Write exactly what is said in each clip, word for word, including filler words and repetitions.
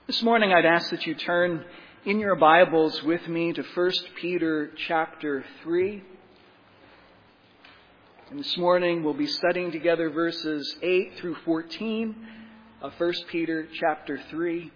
This morning I'd ask that you turn in your Bibles with me to First Peter chapter three. And this morning we'll be studying together verses eight through fourteen of First Peter chapter three.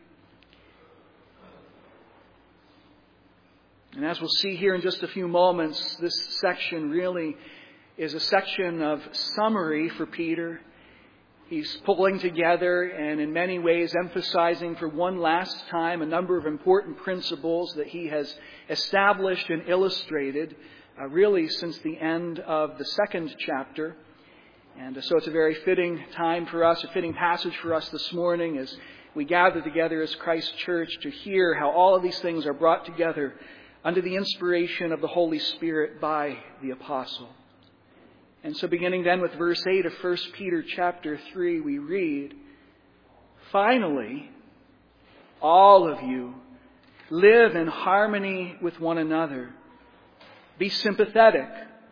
And as we'll see here in just a few moments, this section really is a section of summary for Peter. He's pulling together and in many ways emphasizing for one last time a number of important principles that he has established and illustrated uh, really since the end of the second chapter. And uh, so it's a very fitting time for us, a fitting passage for us this morning as we gather together as Christ Church to hear how all of these things are brought together under the inspiration of the Holy Spirit by the Apostle. And so beginning then with verse eight of First Peter chapter three, we read, "Finally, all of you live in harmony with one another. Be sympathetic.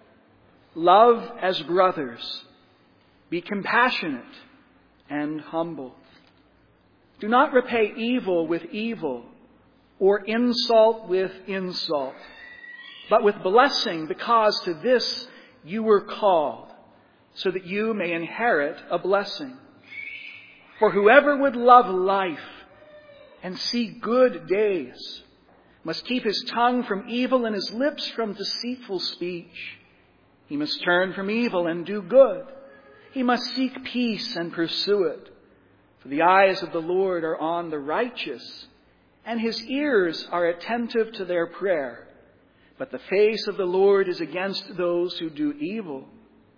Love as brothers. Be compassionate and humble. Do not repay evil with evil or insult with insult, but with blessing, because to this you were called, so that you may inherit a blessing. For whoever would love life and see good days must keep his tongue from evil and his lips from deceitful speech. He must turn from evil and do good. He must seek peace and pursue it. For the eyes of the Lord are on the righteous, and his ears are attentive to their prayer. But the face of the Lord is against those who do evil.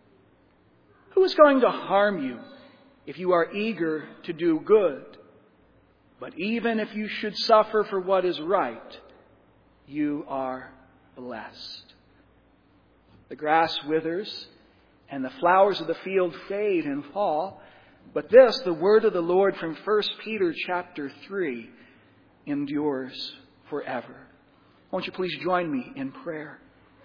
Who is going to harm you if you are eager to do good? But even if you should suffer for what is right, you are blessed. The grass withers and the flowers of the field fade and fall. But this, the word of the Lord from First Peter chapter three, endures forever." Won't you please join me in prayer?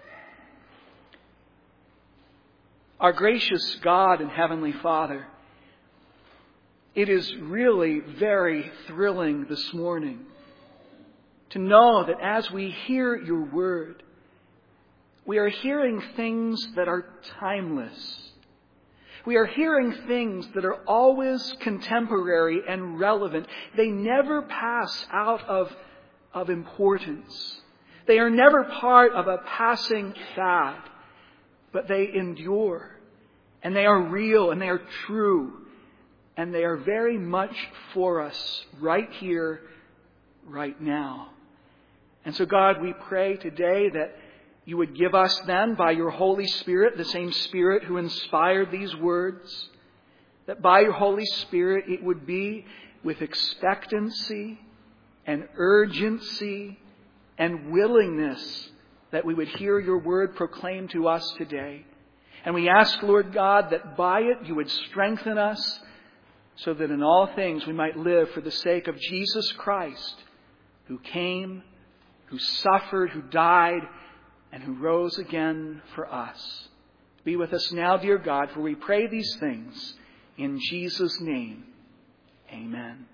Our gracious God and Heavenly Father, it is really very thrilling this morning to know that as we hear your word, we are hearing things that are timeless. We are hearing things that are always contemporary and relevant. They never pass out of, of importance. They are never part of a passing fad, but they endure, and they are real, and they are true, and they are very much for us right here, right now. And so, God, we pray today that you would give us then, by your Holy Spirit, the same Spirit who inspired these words, that by your Holy Spirit it would be with expectancy and urgency and willingness that we would hear your word proclaimed to us today. And we ask, Lord God, that by it you would strengthen us so that in all things we might live for the sake of Jesus Christ, who came, who suffered, who died, and who rose again for us. Be with us now, dear God, for we pray these things in Jesus' name. Amen.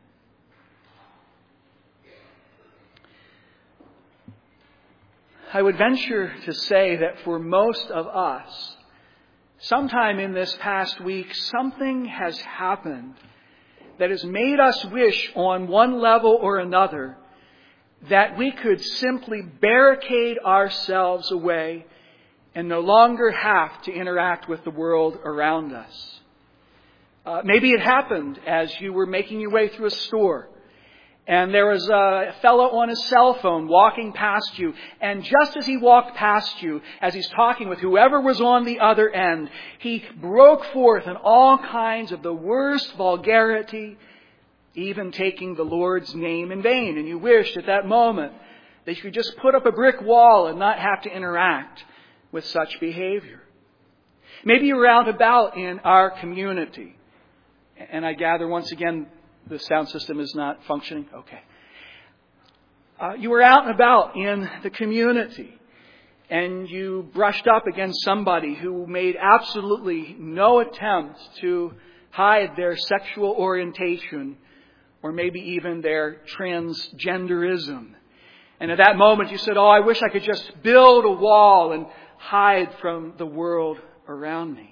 I would venture to say that for most of us, sometime in this past week, something has happened that has made us wish on one level or another that we could simply barricade ourselves away and no longer have to interact with the world around us. Uh, maybe it happened as you were making your way through a store, and there was a fellow on his cell phone walking past you. And just as he walked past you, as he's talking with whoever was on the other end, he broke forth in all kinds of the worst vulgarity, even taking the Lord's name in vain. And you wished at that moment that you could just put up a brick wall and not have to interact with such behavior. Maybe you were out and about in our community. And I gather once again, the sound system is not functioning? Okay. Uh, you were out and about in the community and you brushed up against somebody who made absolutely no attempt to hide their sexual orientation or maybe even their transgenderism. And at that moment you said, oh, I wish I could just build a wall and hide from the world around me.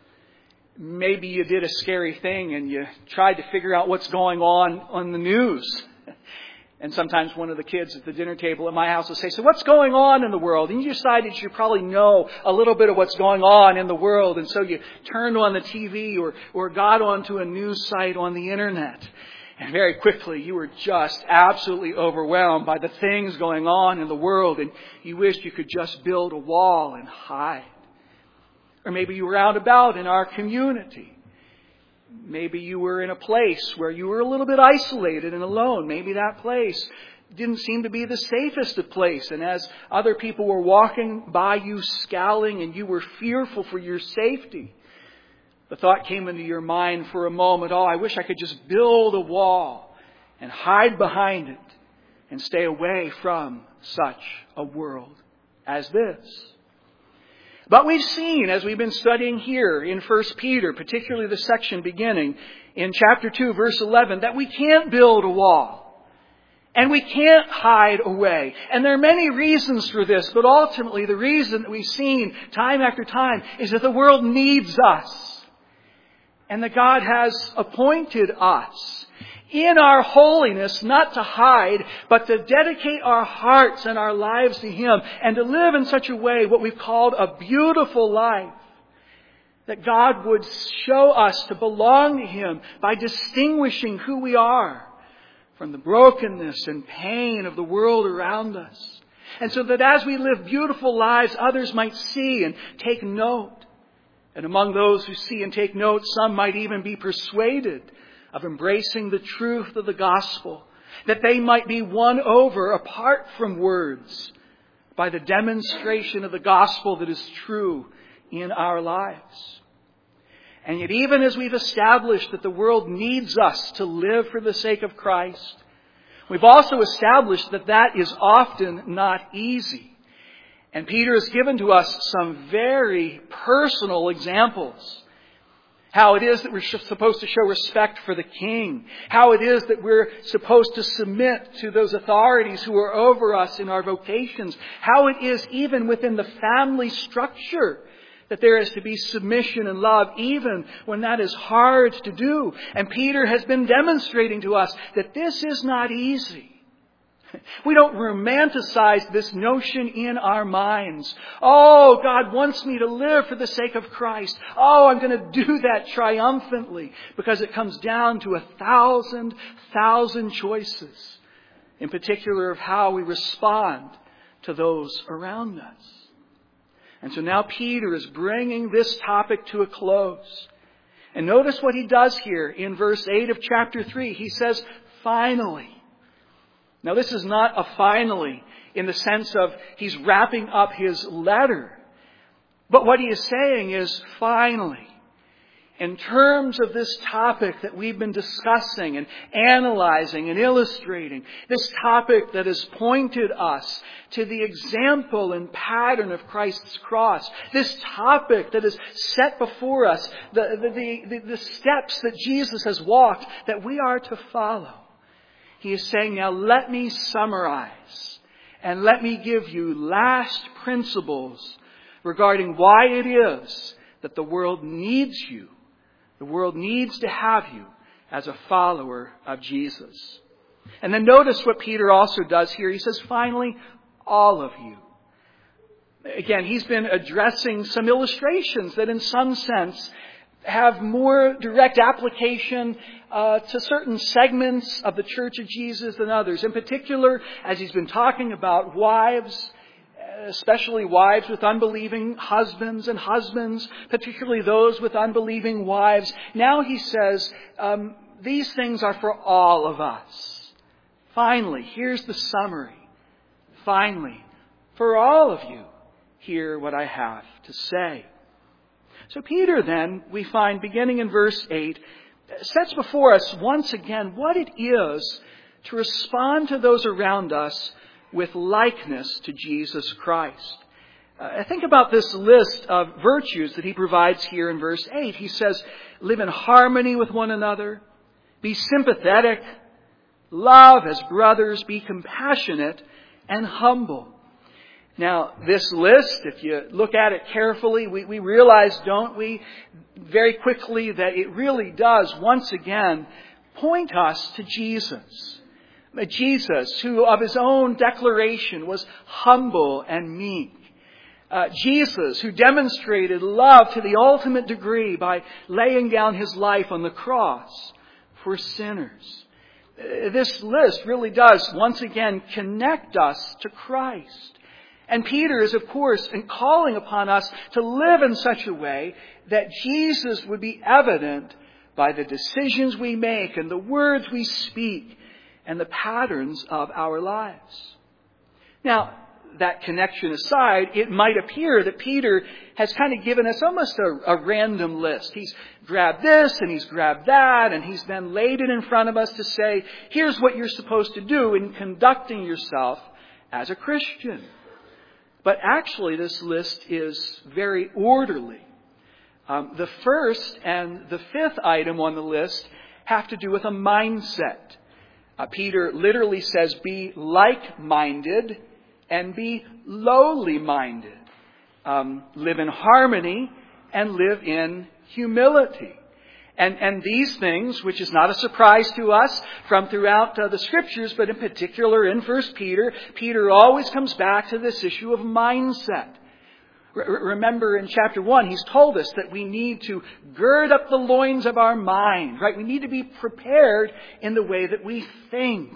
Maybe you did a scary thing and you tried to figure out what's going on on the news. And sometimes one of the kids at the dinner table at my house will say, so what's going on in the world? And you decided you probably know a little bit of what's going on in the world. And so you turned on the T V or, or got onto a news site on the internet. And very quickly you were just absolutely overwhelmed by the things going on in the world. And you wished you could just build a wall and hide. Or maybe you were out about in our community. Maybe you were in a place where you were a little bit isolated and alone. Maybe that place didn't seem to be the safest of places. And as other people were walking by you scowling and you were fearful for your safety, the thought came into your mind for a moment, oh, I wish I could just build a wall and hide behind it and stay away from such a world as this. But we've seen, as we've been studying here in First Peter, particularly the section beginning in chapter two, verse eleven, that we can't build a wall. And we can't hide away. And there are many reasons for this, but ultimately the reason that we've seen time after time is that the world needs us. And that God has appointed us in our holiness, not to hide, but to dedicate our hearts and our lives to Him and to live in such a way, what we've called a beautiful life, that God would show us to belong to Him by distinguishing who we are from the brokenness and pain of the world around us. And so that as we live beautiful lives, others might see and take note. And among those who see and take note, some might even be persuaded of embracing the truth of the gospel, that they might be won over apart from words by the demonstration of the gospel that is true in our lives. And yet even as we've established that the world needs us to live for the sake of Christ, we've also established that that is often not easy. And Peter has given to us some very personal examples. How it is that we're supposed to show respect for the king. How it is that we're supposed to submit to those authorities who are over us in our vocations. How it is even within the family structure that there is to be submission and love, even when that is hard to do. And Peter has been demonstrating to us that this is not easy. We don't romanticize this notion in our minds. Oh, God wants me to live for the sake of Christ. Oh, I'm going to do that triumphantly, because it comes down to a thousand, thousand choices, in particular of how we respond to those around us. And so now Peter is bringing this topic to a close. And notice what he does here in verse eight of chapter three. He says, finally. Now this is not a finally in the sense of he's wrapping up his letter. But what he is saying is finally, in terms of this topic that we've been discussing and analyzing and illustrating, this topic that has pointed us to the example and pattern of Christ's cross, this topic that is set before us, the, the, the, the steps that Jesus has walked that we are to follow. He is saying, now let me summarize and let me give you last principles regarding why it is that the world needs you. The world needs to have you as a follower of Jesus. And then notice what Peter also does here. He says, finally, all of you. Again, he's been addressing some illustrations that in some sense have more direct application uh, to certain segments of the Church of Jesus than others. In particular, as he's been talking about wives, especially wives with unbelieving husbands and husbands, particularly those with unbelieving wives. Now he says, um, these things are for all of us. Finally, here's the summary. Finally, for all of you, hear what I have to say. So Peter then, we find, beginning in verse eight, sets before us once again what it is to respond to those around us with likeness to Jesus Christ. Uh, think about this list of virtues that he provides here in verse eight. He says, live in harmony with one another, be sympathetic, love as brothers, be compassionate and humble. Now, this list, if you look at it carefully, we, we realize, don't we, very quickly that it really does, once again, point us to Jesus. Jesus, who of his own declaration was humble and meek. Uh, Jesus, who demonstrated love to the ultimate degree by laying down his life on the cross for sinners. Uh, this list really does, once again, connect us to Christ. And Peter is, of course, calling upon us to live in such a way that Jesus would be evident by the decisions we make and the words we speak and the patterns of our lives. Now, that connection aside, it might appear that Peter has kind of given us almost a, a random list. He's grabbed this and he's grabbed that, and he's then laid it in front of us to say, here's what you're supposed to do in conducting yourself as a Christian. But actually, this list is very orderly. Um, the first and the fifth item on the list have to do with a mindset. Uh, Peter literally says, be like-minded and be lowly-minded. Um, live in harmony and live in humility. And, and these things, which is not a surprise to us from throughout uh, the Scriptures, but in particular in First Peter, Peter always comes back to this issue of mindset. R- remember in chapter one, he's told us that we need to gird up the loins of our mind, right? We need to be prepared in the way that we think.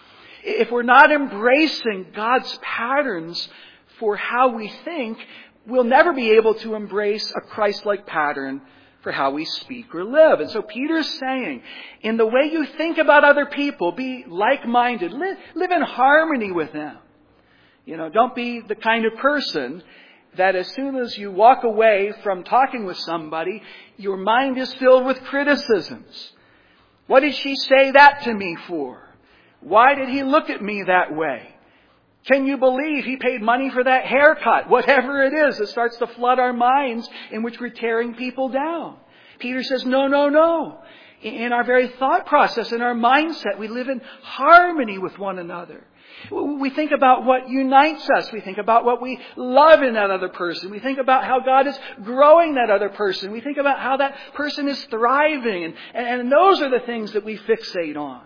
If we're not embracing God's patterns for how we think, we'll never be able to embrace a Christ-like pattern for how we speak or live. And so Peter's saying, in the way you think about other people, be like-minded. Live, live in harmony with them. You know, don't be the kind of person that as soon as you walk away from talking with somebody, your mind is filled with criticisms. What did she say that to me for? Why did he look at me that way? Can you believe he paid money for that haircut? Whatever it is, it starts to flood our minds in which we're tearing people down. Peter says, no, no, no. In our very thought process, in our mindset, we live in harmony with one another. We think about what unites us. We think about what we love in that other person. We think about how God is growing that other person. We think about how that person is thriving. And, and those are the things that we fixate on.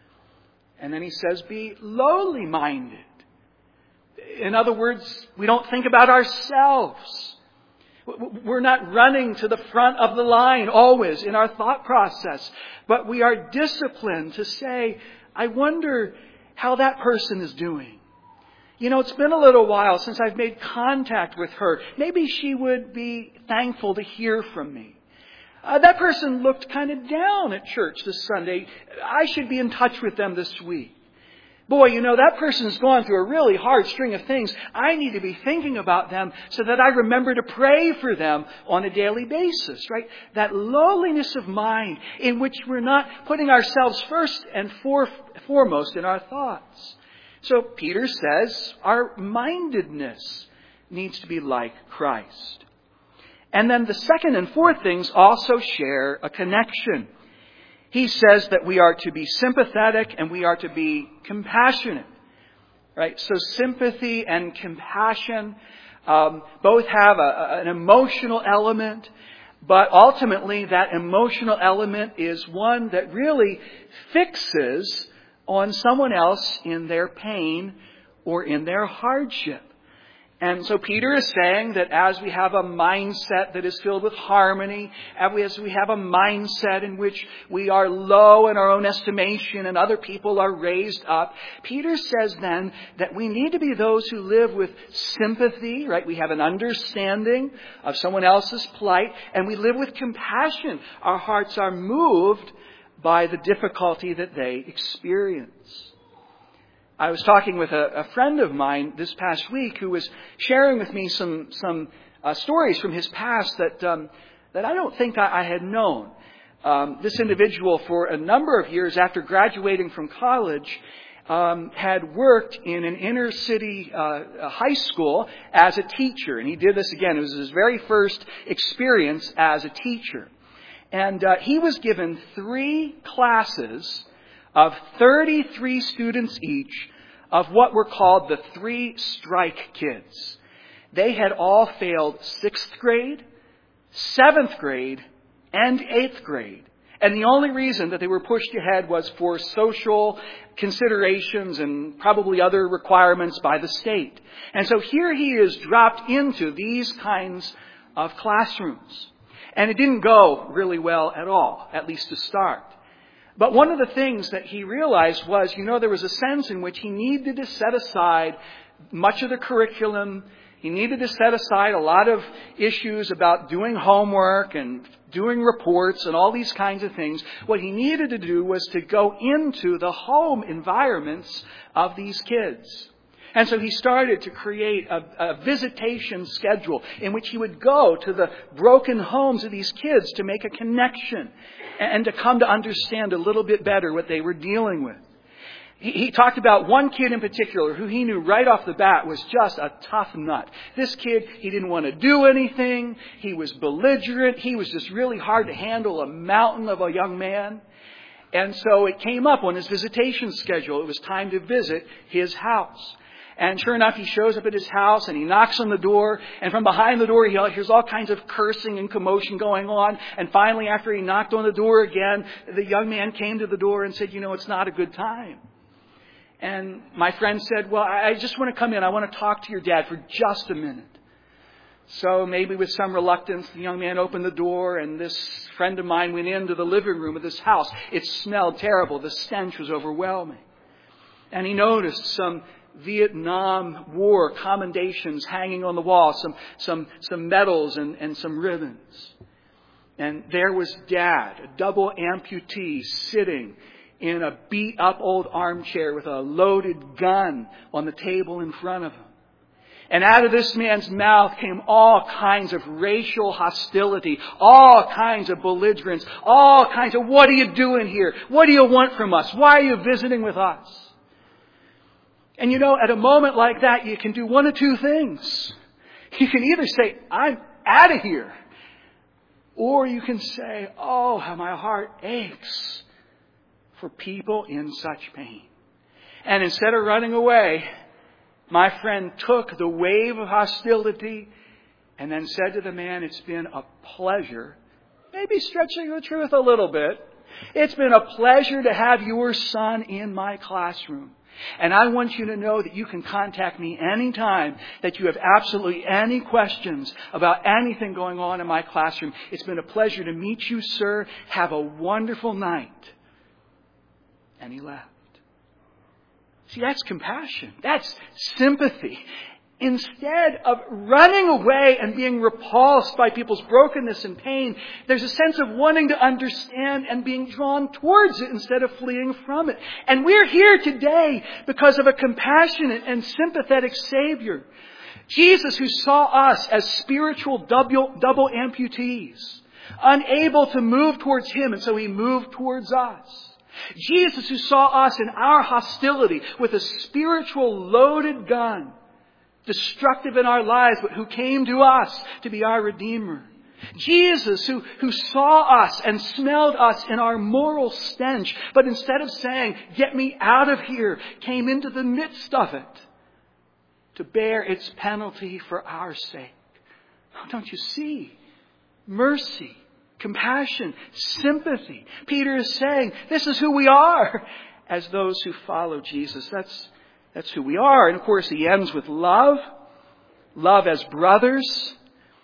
And then he says, be lowly minded. In other words, we don't think about ourselves. We're not running to the front of the line always in our thought process. But we are disciplined to say, I wonder how that person is doing. You know, it's been a little while since I've made contact with her. Maybe she would be thankful to hear from me. Uh, that person looked kind of down at church this Sunday. I should be in touch with them this week. Boy, you know, that person's gone through a really hard string of things. I need to be thinking about them so that I remember to pray for them on a daily basis, right? That lowliness of mind in which we're not putting ourselves first and for, foremost in our thoughts. So Peter says our mindedness needs to be like Christ. And then the second and fourth things also share a connection. He says that we are to be sympathetic and we are to be compassionate. Right? So sympathy and compassion um, both have a, an emotional element, but ultimately that emotional element is one that really fixes on someone else in their pain or in their hardship. And so Peter is saying that as we have a mindset that is filled with harmony, as we have a mindset in which we are low in our own estimation and other people are raised up, Peter says then that we need to be those who live with sympathy, right? We have an understanding of someone else's plight, and we live with compassion. Our hearts are moved by the difficulty that they experience. I was talking with a, a friend of mine this past week who was sharing with me some some uh, stories from his past that um, that I don't think I, I had known. Um, this individual, for a number of years after graduating from college, um, had worked in an inner city uh, high school as a teacher, and he did this again. It was his very first experience as a teacher, and uh, he was given three classes of thirty-three students each of what were called the three strike kids. They had all failed sixth grade, seventh grade, and eighth grade. And the only reason that they were pushed ahead was for social considerations and probably other requirements by the state. And so here he is dropped into these kinds of classrooms. And it didn't go really well at all, at least to start. But one of the things that he realized was, you know, there was a sense in which he needed to set aside much of the curriculum. He needed to set aside a lot of issues about doing homework and doing reports and all these kinds of things. What he needed to do was to go into the home environments of these kids. And so he started to create a, a visitation schedule in which he would go to the broken homes of these kids to make a connection and to come to understand a little bit better what they were dealing with. He, he talked about one kid in particular who he knew right off the bat was just a tough nut. This kid, he didn't want to do anything. He was belligerent. He was just really hard to handle, a mountain of a young man. And so it came up on his visitation schedule. It was time to visit his house. And sure enough, he shows up at his house and he knocks on the door. And from behind the door, he hears all kinds of cursing and commotion going on. And finally, after he knocked on the door again, the young man came to the door and said, you know, it's not a good time. And my friend said, well, I just want to come in. I want to talk to your dad for just a minute. So maybe with some reluctance, the young man opened the door and this friend of mine went into the living room of this house. It smelled terrible. The stench was overwhelming. And he noticed some Vietnam War commendations hanging on the wall, some some some medals and, and some ribbons. And there was Dad, a double amputee, sitting in a beat-up old armchair with a loaded gun on the table in front of him. And out of this man's mouth came all kinds of racial hostility, all kinds of belligerence, all kinds of, what are you doing here? What do you want from us? Why are you visiting with us? And you know, at a moment like that, you can do one of two things. You can either say, I'm out of here. Or you can say, oh, how my heart aches for people in such pain. And instead of running away, my friend took the wave of hostility and then said to the man, it's been a pleasure, maybe stretching the truth a little bit, it's been a pleasure to have your son in my classroom. And I want you to know that you can contact me anytime that you have absolutely any questions about anything going on in my classroom. It's been a pleasure to meet you, sir. Have a wonderful night. And he left. See, that's compassion. That's sympathy. Instead of running away and being repulsed by people's brokenness and pain, there's a sense of wanting to understand and being drawn towards it instead of fleeing from it. And we're here today because of a compassionate and sympathetic Savior. Jesus, who saw us as spiritual double, double amputees, unable to move towards Him, and so He moved towards us. Jesus, who saw us in our hostility with a spiritual loaded gun, destructive in our lives, but who came to us to be our Redeemer. Jesus, who, who saw us and smelled us in our moral stench, but instead of saying, get me out of here, came into the midst of it to bear its penalty for our sake. Oh, don't you see? Mercy, compassion, sympathy. Peter is saying, this is who we are as those who follow Jesus. That's That's who we are. And of course, he ends with love. Love as brothers.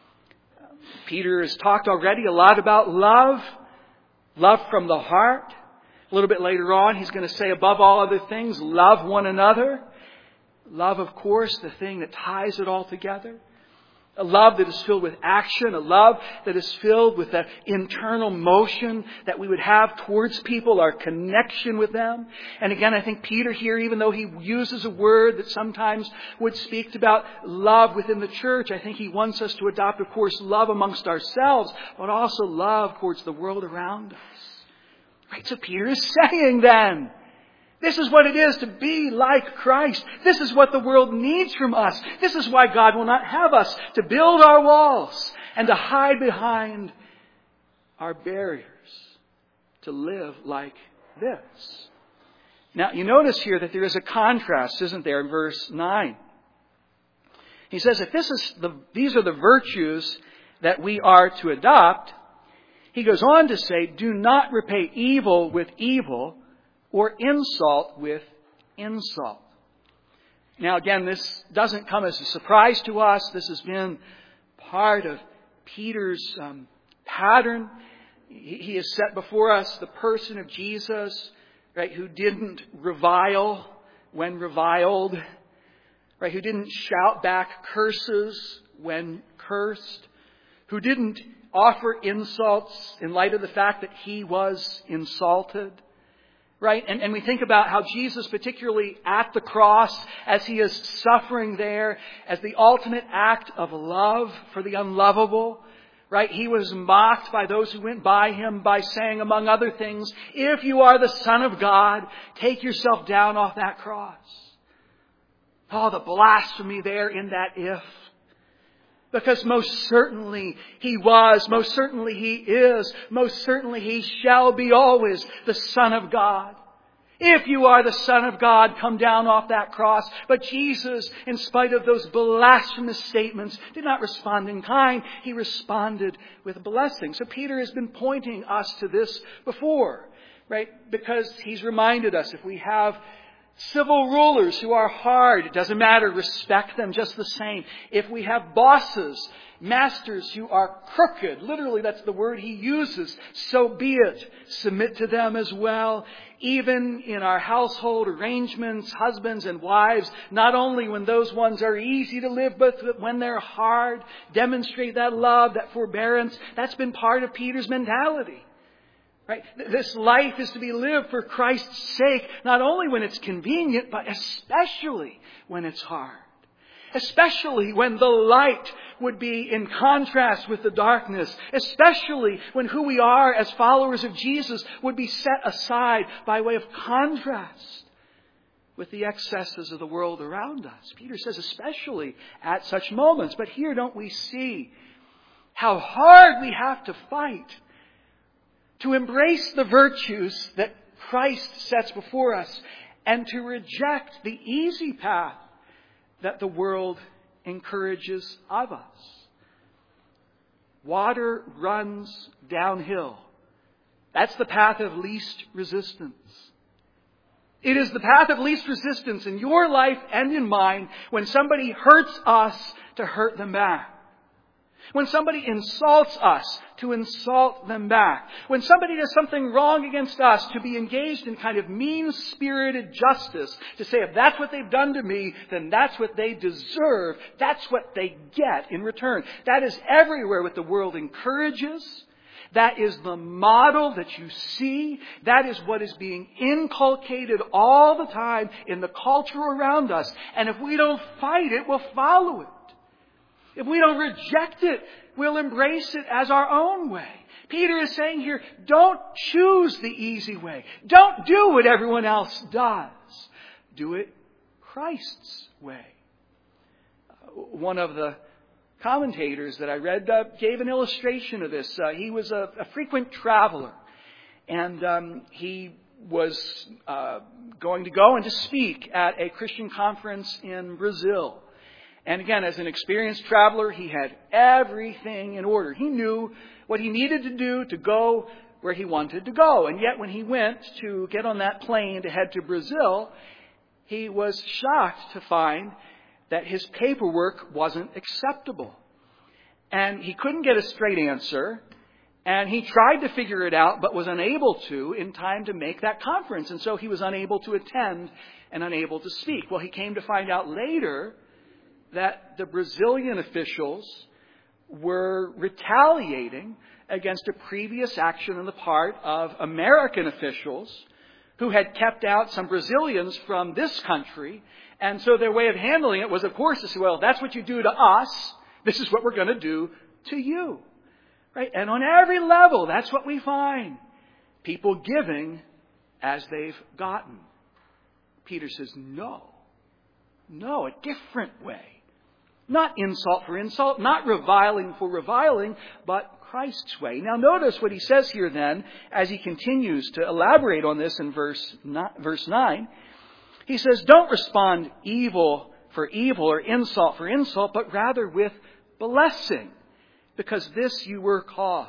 Peter has talked already a lot about love. Love from the heart. A little bit later on, he's going to say, above all other things, love one another. Love, of course, the thing that ties it all together. A love that is filled with action. A love that is filled with that internal motion that we would have towards people, our connection with them. And again, I think Peter here, even though he uses a word that sometimes would speak about love within the church, I think he wants us to adopt, of course, love amongst ourselves, but also love towards the world around us. Right? So Peter is saying then, this is what it is to be like Christ. This is what the world needs from us. This is why God will not have us to build our walls and to hide behind our barriers. To live like this. Now, you notice here that there is a contrast, isn't there, in verse nine? He says, if this is the, these are the virtues that we are to adopt, he goes on to say, do not repay evil with evil or insult with insult. Now, again, this doesn't come as a surprise to us. This has been part of Peter's um, pattern. He, he has set before us the person of Jesus, right, who didn't revile when reviled, right, who didn't shout back curses when cursed, who didn't offer insults in light of the fact that he was insulted. Right? And, and we think about how Jesus, particularly at the cross, as he is suffering there, as the ultimate act of love for the unlovable, right? He was mocked by those who went by him by saying, among other things, if you are the Son of God, take yourself down off that cross. Oh, the blasphemy there in that if. Because most certainly he was, most certainly he is, most certainly he shall be always the Son of God. If you are the Son of God, come down off that cross. But Jesus, in spite of those blasphemous statements, did not respond in kind. He responded with a blessing. So Peter has been pointing us to this before, right? Because he's reminded us if we have civil rulers who are hard, it doesn't matter, respect them just the same. If we have bosses, masters who are crooked, literally that's the word he uses, so be it. Submit to them as well. Even in our household arrangements, husbands and wives, not only when those ones are easy to live with, but when they're hard, demonstrate that love, that forbearance. That's been part of Peter's mentality. Right? This life is to be lived for Christ's sake, not only when it's convenient, but especially when it's hard. Especially when the light would be in contrast with the darkness. Especially when who we are as followers of Jesus would be set aside by way of contrast with the excesses of the world around us. Peter says especially at such moments. But here don't we see how hard we have to fight to embrace the virtues that Christ sets before us and to reject the easy path that the world encourages of us. Water runs downhill. That's the path of least resistance. It is the path of least resistance in your life and in mine when somebody hurts us to hurt them back. When somebody insults us, to insult them back. When somebody does something wrong against us, to be engaged in kind of mean-spirited justice. To say, if that's what they've done to me, then that's what they deserve. That's what they get in return. That is everywhere what the world encourages. That is the model that you see. That is what is being inculcated all the time in the culture around us. And if we don't fight it, we'll follow it. If we don't reject it, we'll embrace it as our own way. Peter is saying here, don't choose the easy way. Don't do what everyone else does. Do it Christ's way. One of the commentators that I read uh, gave an illustration of this. Uh, he was a, a frequent traveler. And um, he was uh, going to go and to speak at a Christian conference in Brazil. And again, as an experienced traveler, he had everything in order. He knew what he needed to do to go where he wanted to go. And yet when he went to get on that plane to head to Brazil, he was shocked to find that his paperwork wasn't acceptable. And he couldn't get a straight answer. And he tried to figure it out, but was unable to in time to make that conference. And so he was unable to attend and unable to speak. Well, he came to find out later that the Brazilian officials were retaliating against a previous action on the part of American officials who had kept out some Brazilians from this country. And so their way of handling it was, of course, to say, well, that's what you do to us. This is what we're going to do to you. Right? And on every level, that's what we find. People giving as they've gotten. Peter says, no. No, a different way. Not insult for insult, not reviling for reviling, but Christ's way. Now notice what he says here then, as he continues to elaborate on this in verse nine. He says, don't respond evil for evil or insult for insult, but rather with blessing, because this you were called.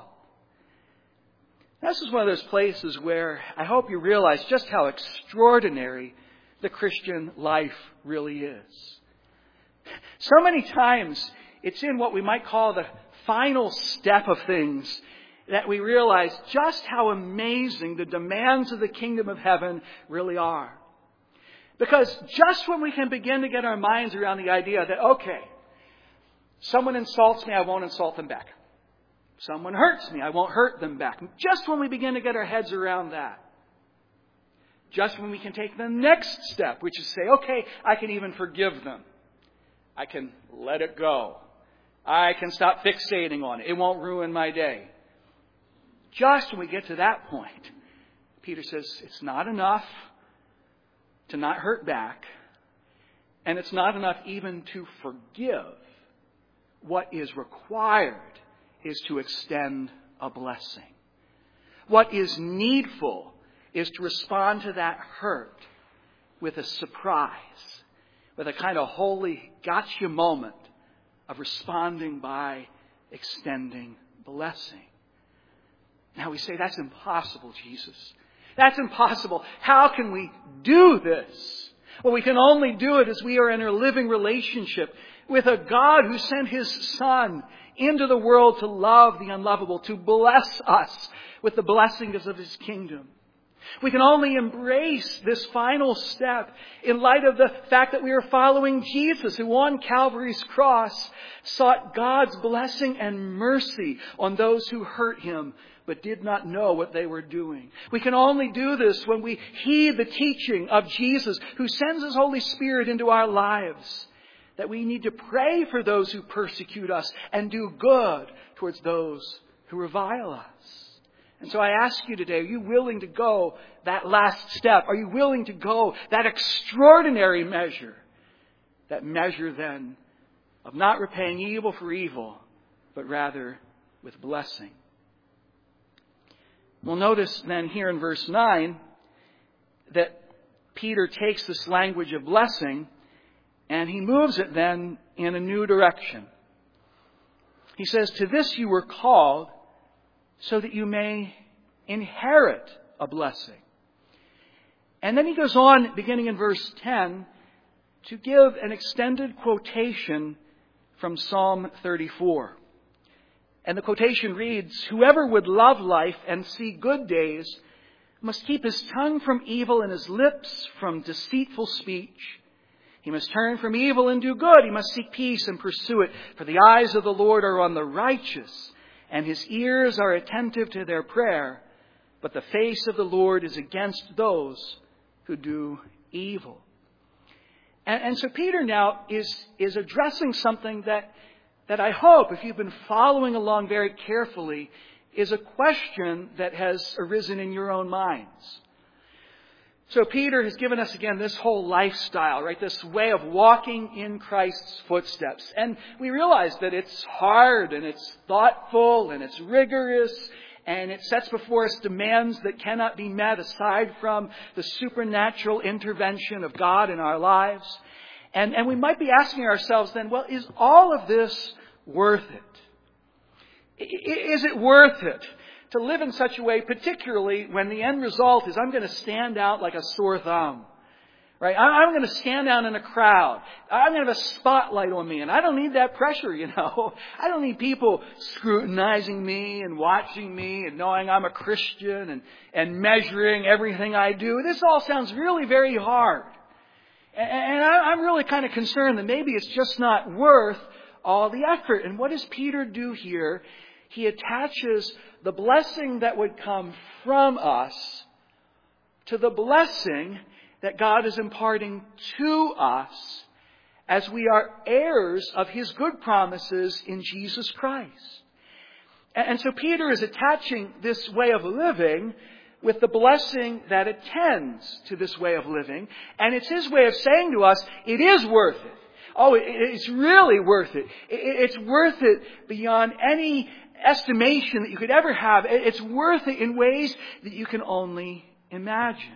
This is one of those places where I hope you realize just how extraordinary the Christian life really is. So many times it's in what we might call the final step of things that we realize just how amazing the demands of the kingdom of heaven really are. Because just when we can begin to get our minds around the idea that, okay, someone insults me, I won't insult them back. Someone hurts me, I won't hurt them back. Just when we begin to get our heads around that. Just when we can take the next step, which is say, okay, I can even forgive them. I can let it go. I can stop fixating on it. It won't ruin my day. Just when we get to that point, Peter says it's not enough to not hurt back. And it's not enough even to forgive. What is required is to extend a blessing. What is needful is to respond to that hurt with a surprise, with a kind of holy gotcha moment of responding by extending blessing. Now we say, that's impossible, Jesus. That's impossible. How can we do this? Well, we can only do it as we are in a living relationship with a God who sent His Son into the world to love the unlovable, to bless us with the blessings of His kingdom. We can only embrace this final step in light of the fact that we are following Jesus, who on Calvary's cross sought God's blessing and mercy on those who hurt Him but did not know what they were doing. We can only do this when we heed the teaching of Jesus, who sends His Holy Spirit into our lives, that we need to pray for those who persecute us and do good towards those who revile us. And so I ask you today, are you willing to go that last step? Are you willing to go that extraordinary measure? That measure then of not repaying evil for evil, but rather with blessing. We'll notice then here in verse nine that Peter takes this language of blessing and he moves it then in a new direction. He says, to this you were called, so that you may inherit a blessing. And then he goes on, beginning in verse ten, to give an extended quotation from Psalm thirty-four. And the quotation reads, whoever would love life and see good days must keep his tongue from evil and his lips from deceitful speech. He must turn from evil and do good. He must seek peace and pursue it. For the eyes of the Lord are on the righteous, and His ears are attentive to their prayer. But the face of the Lord is against those who do evil. And, and so Peter now is, is addressing something that, that I hope, if you've been following along very carefully, is a question that has arisen in your own minds. So Peter has given us again this whole lifestyle, right? This way of walking in Christ's footsteps. And we realize that it's hard and it's thoughtful and it's rigorous and it sets before us demands that cannot be met aside from the supernatural intervention of God in our lives. And, and we might be asking ourselves then, well, is all of this worth it? Is it worth it to live in such a way, particularly when the end result is I'm going to stand out like a sore thumb, right? I'm going to stand out in a crowd. I'm going to have a spotlight on me, and I don't need that pressure, you know. I don't need people scrutinizing me and watching me and knowing I'm a Christian and, and measuring everything I do. This all sounds really very hard. And I'm really kind of concerned that maybe it's just not worth all the effort. And what does Peter do here? He attaches the blessing that would come from us to the blessing that God is imparting to us as we are heirs of His good promises in Jesus Christ. And so Peter is attaching this way of living with the blessing that attends to this way of living. And it's his way of saying to us, it is worth it. Oh, it's really worth it. It's worth it beyond any estimation that you could ever have. It's worth it in ways that you can only imagine.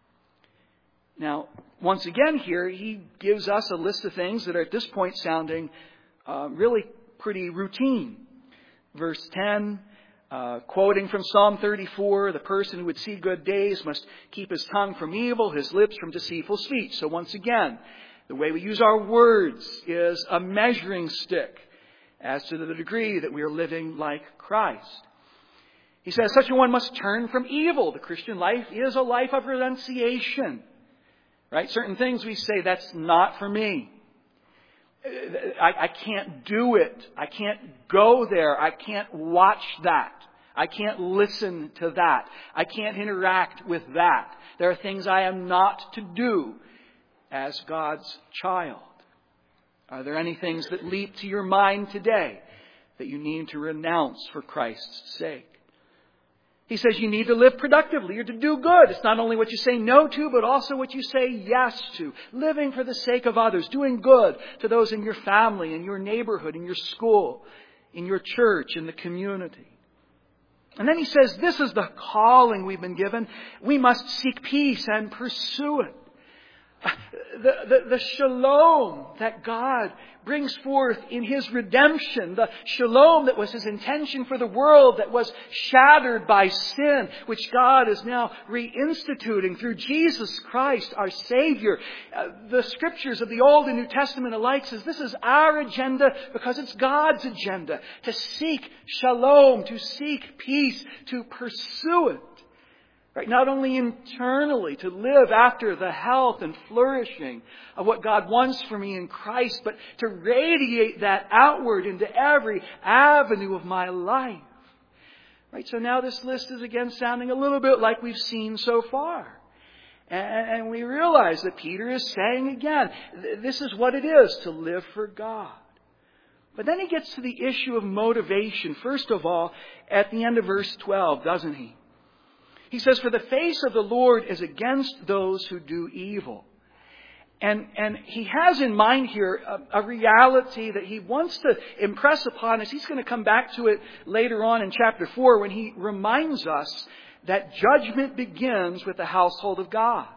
Now, once again here, he gives us a list of things that are at this point sounding uh, really pretty routine. Verse ten, uh, quoting from Psalm thirty-four, the person who would see good days must keep his tongue from evil, his lips from deceitful speech. So once again, the way we use our words is a measuring stick as to the degree that we are living like Christ. He says such a one must turn from evil. The Christian life is a life of renunciation. Right? Certain things we say, that's not for me. I, I can't do it. I can't go there. I can't watch that. I can't listen to that. I can't interact with that. There are things I am not to do as God's child. Are there any things that leap to your mind today that you need to renounce for Christ's sake? He says you need to live productively. You're to do good. It's not only what you say no to, but also what you say yes to. Living for the sake of others. Doing good to those in your family, in your neighborhood, in your school, in your church, in the community. And then he says this is the calling we've been given. We must seek peace and pursue it. The, the, the shalom that God brings forth in His redemption, the shalom that was His intention for the world that was shattered by sin, which God is now reinstituting through Jesus Christ, our Savior. Uh, the Scriptures of the Old and New Testament alike says this is our agenda because it's God's agenda. To seek shalom, to seek peace, to pursue it. Right? Not only internally to live after the health and flourishing of what God wants for me in Christ, but to radiate that outward into every avenue of my life. Right? So now this list is again sounding a little bit like we've seen so far. And, and we realize that Peter is saying again, this is what it is to live for God. But then he gets to the issue of motivation, first of all, at the end of verse twelve, doesn't he? He says, for the face of the Lord is against those who do evil. And, and he has in mind here a, a reality that he wants to impress upon us. He's going to come back to it later on in chapter four when he reminds us that judgment begins with the household of God.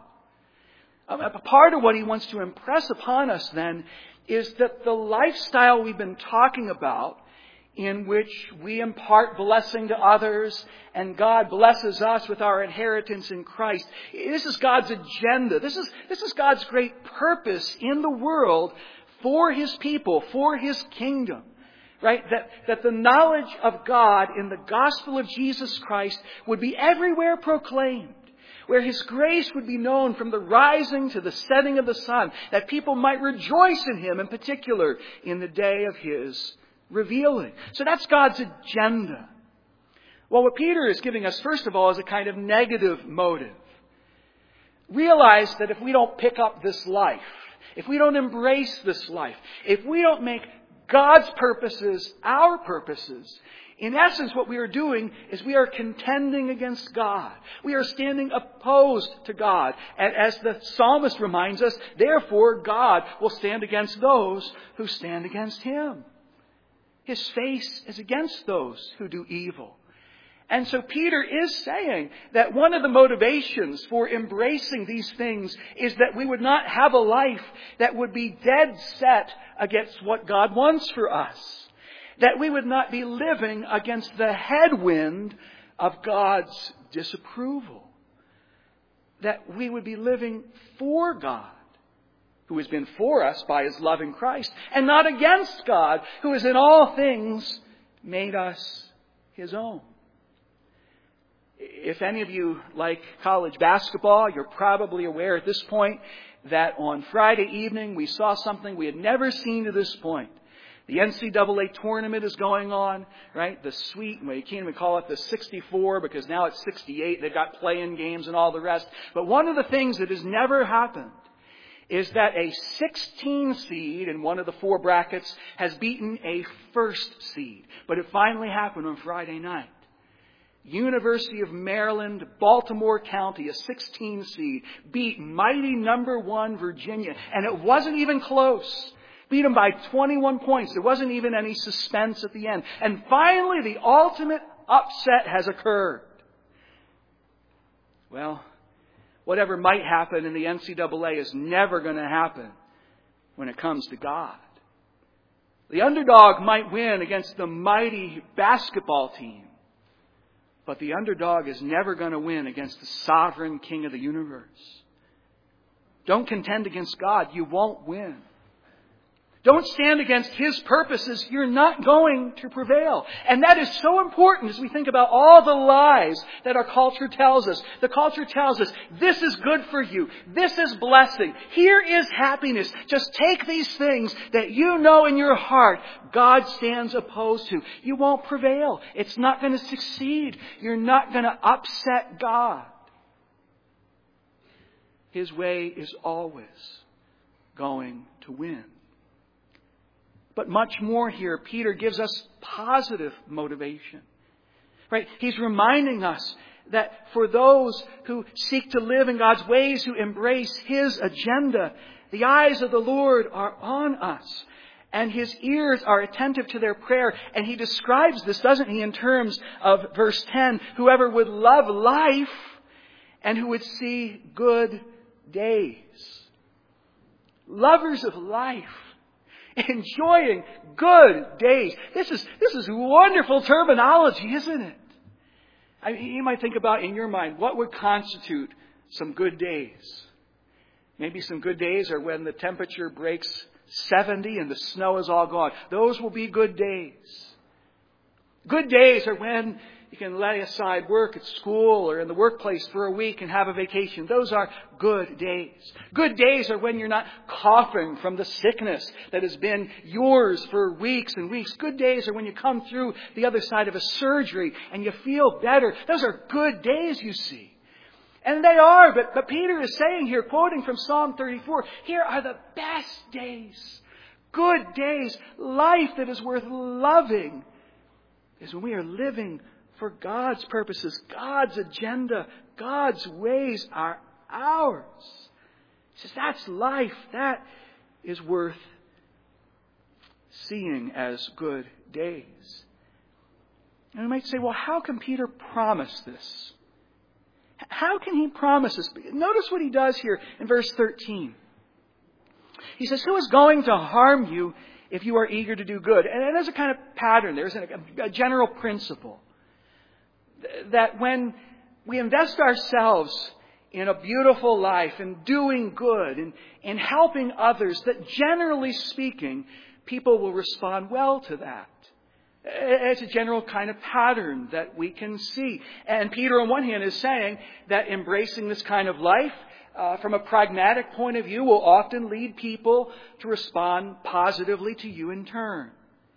A part of what he wants to impress upon us then is that the lifestyle we've been talking about, in which we impart blessing to others and God blesses us with our inheritance in Christ. This is God's agenda. This is, this is God's great purpose in the world for His people, for His kingdom. Right? That, that the knowledge of God in the gospel of Jesus Christ would be everywhere proclaimed. Where His grace would be known from the rising to the setting of the sun. That people might rejoice in Him in particular in the day of His revealing. So that's God's agenda. Well, what Peter is giving us, first of all, is a kind of negative motive. Realize that if we don't pick up this life, if we don't embrace this life, if we don't make God's purposes our purposes, in essence, what we are doing is we are contending against God. We are standing opposed to God. And as the psalmist reminds us, therefore God will stand against those who stand against Him. His face is against those who do evil. And so Peter is saying that one of the motivations for embracing these things is that we would not have a life that would be dead set against what God wants for us. That we would not be living against the headwind of God's disapproval. That we would be living for God, who has been for us by His love in Christ, and not against God, who has in all things made us His own. If any of you like college basketball, you're probably aware at this point that on Friday evening we saw something we had never seen to this point. The N C double A tournament is going on, right? The sweet, well, you can't even call it the sixty-four because now it's sixty-eight. They've got play-in games and all the rest. But one of the things that has never happened is that a sixteen seed in one of the four brackets has beaten a first seed. But it finally happened on Friday night. University of Maryland, Baltimore County, a sixteen seed, beat mighty number one Virginia. And it wasn't even close. Beat them by twenty-one points. There wasn't even any suspense at the end. And finally, the ultimate upset has occurred. Well, whatever might happen in the N C double A is never going to happen when it comes to God. The underdog might win against the mighty basketball team, but the underdog is never going to win against the sovereign King of the universe. Don't contend against God. You won't win. Don't stand against His purposes. You're not going to prevail. And that is so important as we think about all the lies that our culture tells us. The culture tells us, this is good for you. This is blessing. Here is happiness. Just take these things that you know in your heart God stands opposed to. You won't prevail. It's not going to succeed. You're not going to upset God. His way is always going to win. But much more here, Peter gives us positive motivation. Right? He's reminding us that for those who seek to live in God's ways, who embrace His agenda, the eyes of the Lord are on us. And His ears are attentive to their prayer. And He describes this, doesn't He, in terms of verse ten. Whoever would love life and who would see good days. Lovers of life. Enjoying good days. This is, this is wonderful terminology, isn't it? I mean, you might think about in your mind, what would constitute some good days? Maybe some good days are when the temperature breaks seventy and the snow is all gone. Those will be good days. Good days are when you can lay aside work at school or in the workplace for a week and have a vacation. Those are good days. Good days are when you're not coughing from the sickness that has been yours for weeks and weeks. Good days are when you come through the other side of a surgery and you feel better. Those are good days, you see. And they are, but, but Peter is saying here, quoting from Psalm thirty-four, here are the best days. Good days. Life that is worth loving is when we are living for God's purposes, God's agenda, God's ways are ours. He says that's life. That is worth seeing as good days. And we might say, well, how can Peter promise this? How can he promise this? Notice what he does here in verse thirteen. He says, who is going to harm you if you are eager to do good? And there's a kind of pattern. There's a general principle. That when we invest ourselves in a beautiful life and doing good and, and helping others, that generally speaking, people will respond well to that. It's a general kind of pattern that we can see. And Peter, on one hand, is saying that embracing this kind of life uh, from a pragmatic point of view will often lead people to respond positively to you in turn.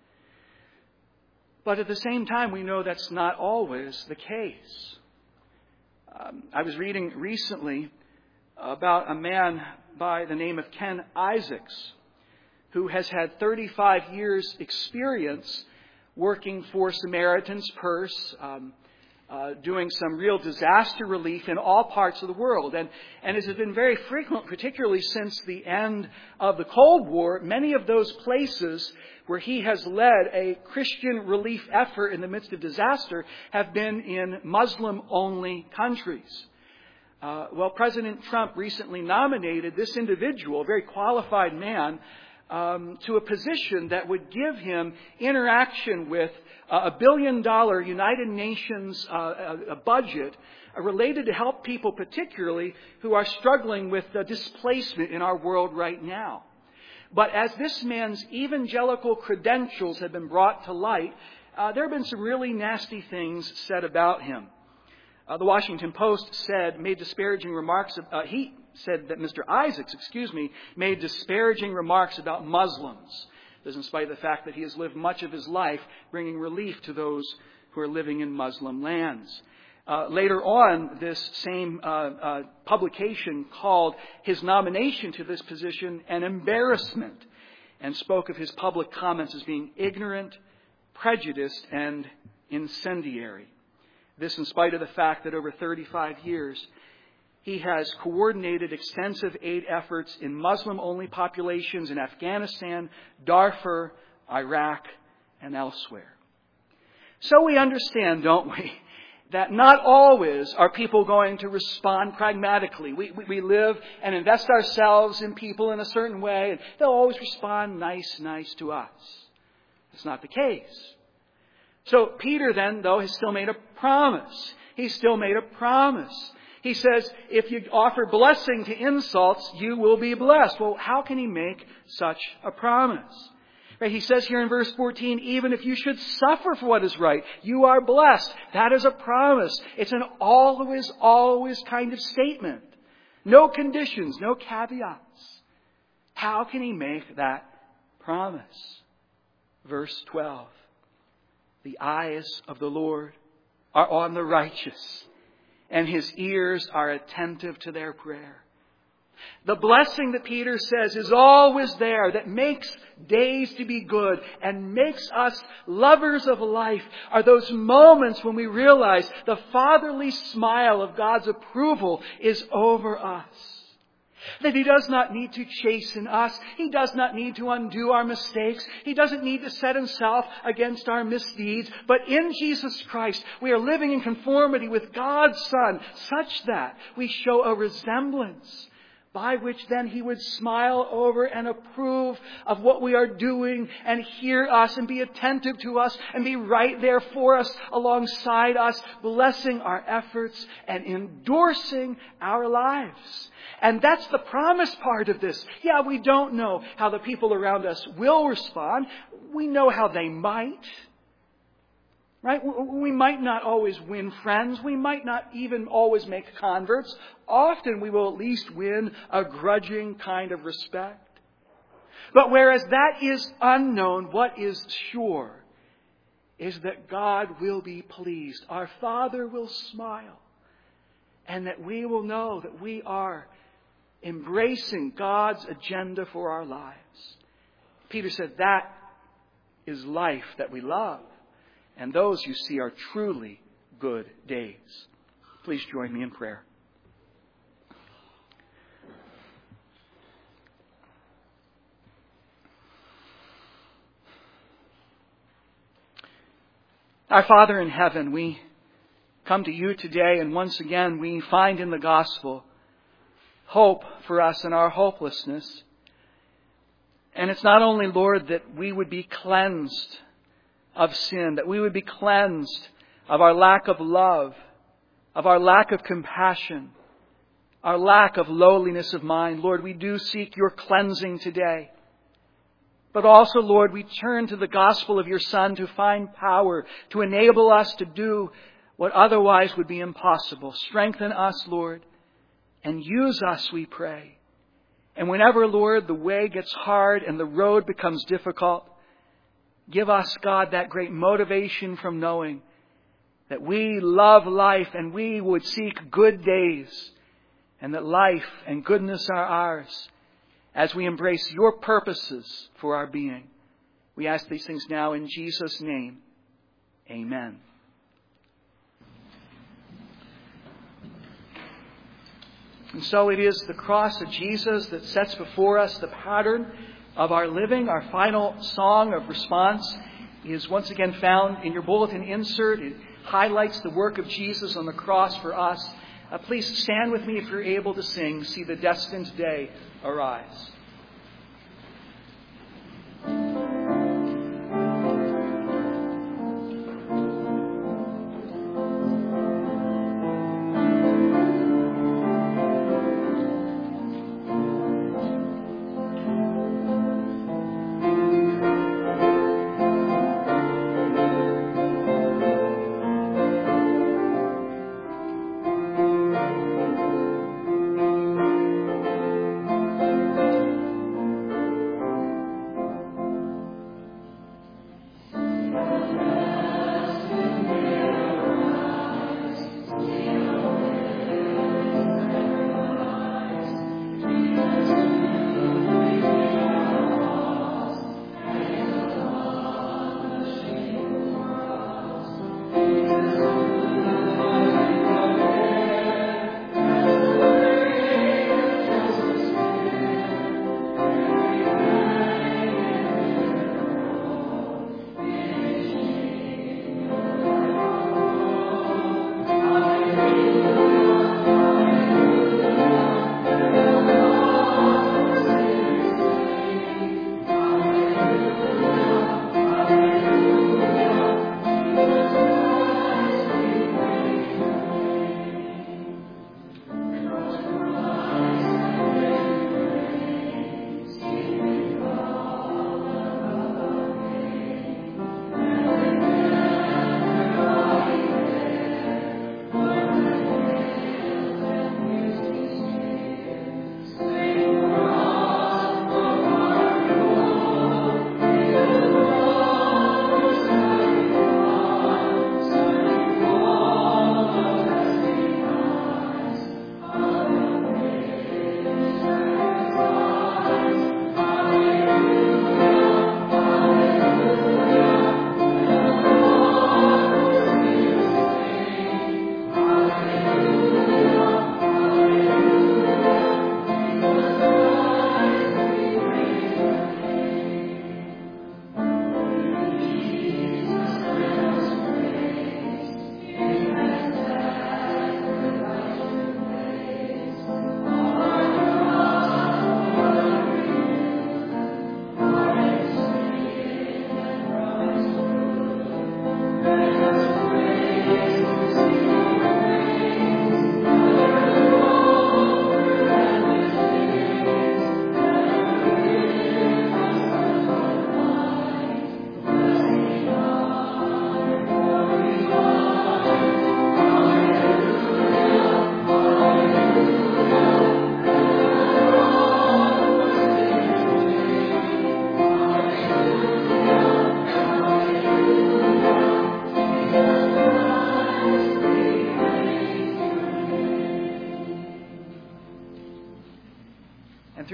But at the same time, we know that's not always the case. Um, I was reading recently about a man by the name of Ken Isaacs, who has had thirty-five years experience working for Samaritan's Purse, um, uh, doing some real disaster relief in all parts of the world. And, and as has been very frequent, particularly since the end of the Cold War, many of those places where he has led a Christian relief effort in the midst of disaster have been in Muslim-only countries. Uh, well, President Trump recently nominated this individual, a very qualified man, um, to a position that would give him interaction with uh, a billion-dollar United Nations uh, a budget uh, related to help people particularly who are struggling with uh, displacement in our world right now. But as this man's evangelical credentials have been brought to light, uh, there have been some really nasty things said about him. Uh, the Washington Post said, made disparaging remarks. Uh, he said that Mister Isaacs, excuse me, made disparaging remarks about Muslims. This in spite of the fact that he has lived much of his life bringing relief to those who are living in Muslim lands. Uh, later on, this same uh, uh, publication called his nomination to this position an embarrassment and spoke of his public comments as being ignorant, prejudiced, and incendiary. This in spite of the fact that over thirty-five years He has coordinated extensive aid efforts in Muslim-only populations in Afghanistan, Darfur, Iraq, and elsewhere. So we understand, don't we, that not always are people going to respond pragmatically. We, we, we live and invest ourselves in people in a certain way, and they'll always respond nice, nice to us. That's not the case. So Peter then, though, has still made a promise. He's still made a promise. He says, if you offer blessing to insults, you will be blessed. Well, how can he make such a promise? Right, he says here in verse fourteen, even if you should suffer for what is right, you are blessed. That is a promise. It's an always, always kind of statement. No conditions, no caveats. How can he make that promise? Verse twelve, the eyes of the Lord are on the righteous, and His ears are attentive to their prayer. The blessing that Peter says is always there, that makes days to be good and makes us lovers of life, are those moments when we realize the fatherly smile of God's approval is over us. That He does not need to chasten us. He does not need to undo our mistakes. He doesn't need to set Himself against our misdeeds. But in Jesus Christ, we are living in conformity with God's Son, such that we show a resemblance by which then He would smile over and approve of what we are doing and hear us and be attentive to us and be right there for us, alongside us, blessing our efforts and endorsing our lives. And that's the promise part of this. Yeah, we don't know how the people around us will respond. We know how they might. Right? We might not always win friends. We might not even always make converts. Often we will at least win a grudging kind of respect. But whereas that is unknown, what is sure is that God will be pleased. Our Father will smile. And that we will know that we are embracing God's agenda for our lives. Peter said that is life that we love. And those, you see, are truly good days. Please join me in prayer. Our Father in heaven, we come to You today, and once again we find in the gospel hope for us in our hopelessness. And it's not only, Lord, that we would be cleansed of sin, that we would be cleansed of our lack of love, of our lack of compassion, our lack of lowliness of mind. Lord, we do seek Your cleansing today. But also, Lord, we turn to the gospel of Your Son to find power, to enable us to do what otherwise would be impossible. Strengthen us, Lord, and use us, we pray. And whenever, Lord, the way gets hard and the road becomes difficult, give us, God, that great motivation from knowing that we love life and we would seek good days, and that life and goodness are ours as we embrace Your purposes for our being. We ask these things now in Jesus' name. Amen. And so it is the cross of Jesus that sets before us the pattern of our living. Our final song of response is once again found in your bulletin insert. It highlights the work of Jesus on the cross for us. Uh, please stand with me if you're able to sing, "See the Destined Day Arise."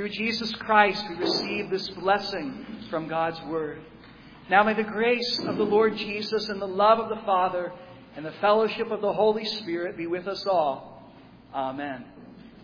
through Jesus Christ we receive this blessing from God's Word. Now may the grace of the Lord Jesus and the love of the Father and the fellowship of the Holy Spirit be with us all. Amen.